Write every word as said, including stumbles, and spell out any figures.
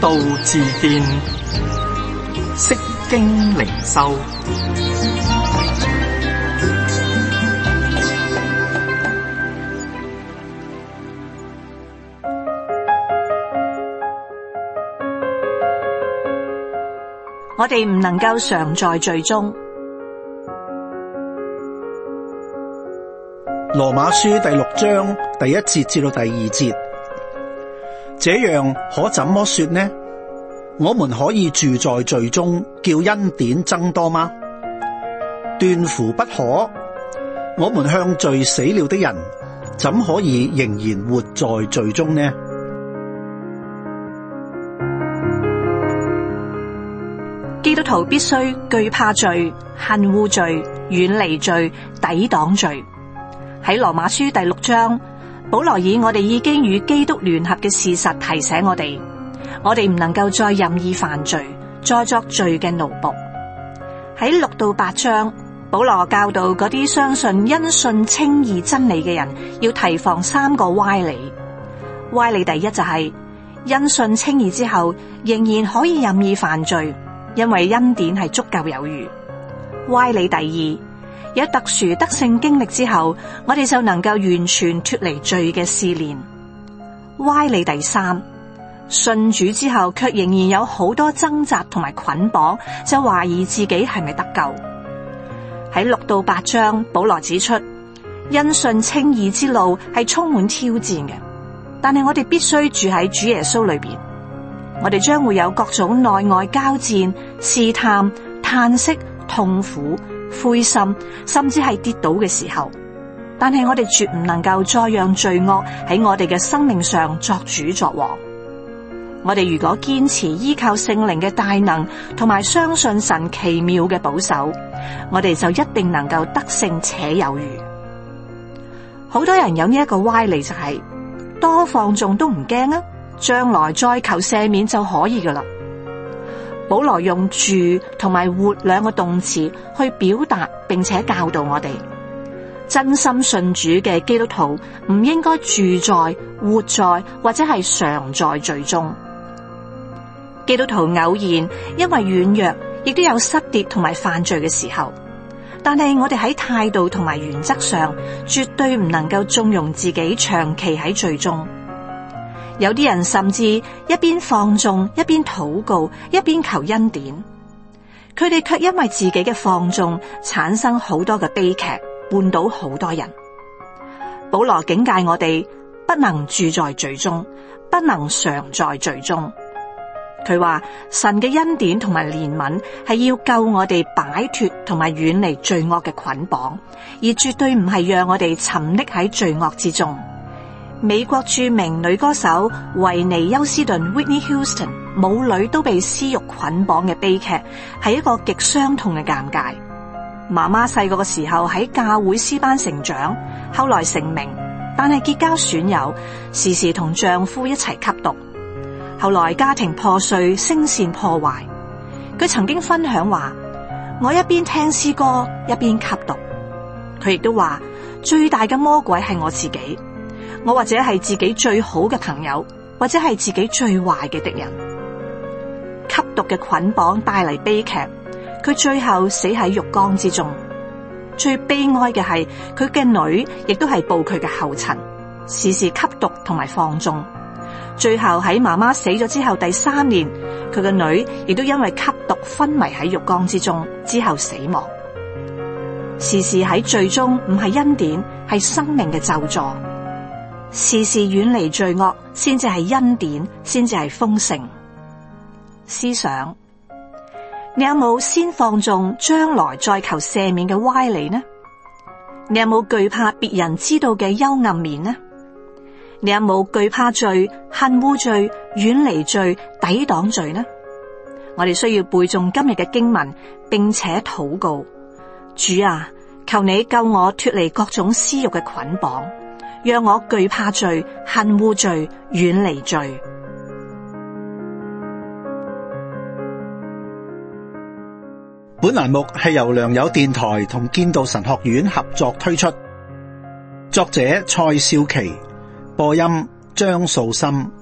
道自見，釋經靈修。 我哋唔能夠常在罪中。 羅馬書第六章第一節至到第二節，這樣可怎麼說呢？我們可以住在罪中，叫恩典增多嗎？斷乎不可。我們向罪死了的人，怎可以仍然活在罪中呢？ 基督徒必須懼怕罪、恨惡罪、遠離罪、抵擋罪。喺羅馬書第六章，保羅以我哋已經與基督聯合嘅事實提醒我哋，我哋唔能夠再任意犯罪，再作罪嘅奴僕。喺六到八章，保羅教導嗰啲相信因信稱義真理嘅人，要提防三個歪理。歪理第一就係、是、因信稱義之後，仍然可以任意犯罪，因為恩典係足夠有餘。歪理第二，有特殊得勝經歷之後，我哋就能夠完全脫離罪嘅試煉。歪理第三，信主之後卻仍然有好多掙扎同埋捆綁，就懷疑自己係咪得救。喺六到八章，保羅指出，因信稱義之路係充滿挑戰嘅，但係我哋必須住喺主耶穌裏邊。我哋將會有各種內外交戰、試探、嘆息、痛苦、灰心，甚至係跌倒嘅時候，但係我哋絕唔能夠再讓罪惡喺我哋嘅生命上作主作王。我哋如果堅持依靠聖靈嘅大能，同埋相信神奇妙嘅保守，我哋就一定能夠得勝且有餘。好多人有呢一個歪理，就係、是、多放縱都唔驚啊，將來再求赦免就可以噶啦。保羅用住同埋活兩個動詞去表達並且教導我哋，真心信主嘅基督徒唔應該住在、活在或者係常在罪中。基督徒偶然因為軟弱，亦都有失跌同埋犯罪嘅時候，但係我哋喺態度同埋原則上，絕對唔能夠縱容自己長期喺罪中。有啲人甚至一邊放縱，一邊禱告，一邊求恩典，佢哋卻因為自己嘅放縱產生好多嘅悲劇，絆倒好多人。保羅警戒我哋不能住在罪中，不能常在罪中。佢話神嘅恩典同埋憐憫係要救我哋擺脫同埋遠離罪惡嘅捆綁，而絕對唔係讓我哋沉溺喺罪惡之中。美國著名女歌手維尼休斯頓 Whitney Houston 母女都被私欲捆綁嘅悲劇，係一個極傷痛嘅尷尬。媽媽細個嘅時候喺教會詩班成長，後來成名，但係結交損友，時時同丈夫一齊吸毒。後來家庭破碎，聲線破壞。佢曾經分享話：我一邊聽詩歌，一邊吸毒。佢亦都話最大嘅魔鬼係我自己。我或者係自己最好嘅朋友，或者係自己最壞嘅敵人。吸毒嘅捆綁帶嚟悲劇，佢最後死喺浴缸之中。最悲哀嘅係佢嘅女亦都係步佢嘅後塵，時時吸毒同埋放縱。最後喺媽媽死咗之後第三年，佢嘅女亦都因為吸毒昏迷喺浴缸之中，之後死亡。時時喺罪中唔係恩典，係生命嘅咒詛。時時遠離罪惡，先至係恩典，先至係豐盛。思想，你有冇先放縱將來再求赦免嘅歪理呢？你有冇懼怕別人知道嘅幽暗面呢？你有冇懼怕罪、恨惡罪、遠離罪、抵擋罪呢？我哋需要背誦今日嘅經文，並且禱告：主啊，求你救我脫離各種私欲嘅捆綁，讓我懼怕罪、恨惡罪、遠離罪。 本欄目係由良友電台同建道神學院合作推出，作者蔡少琪，播音張素心。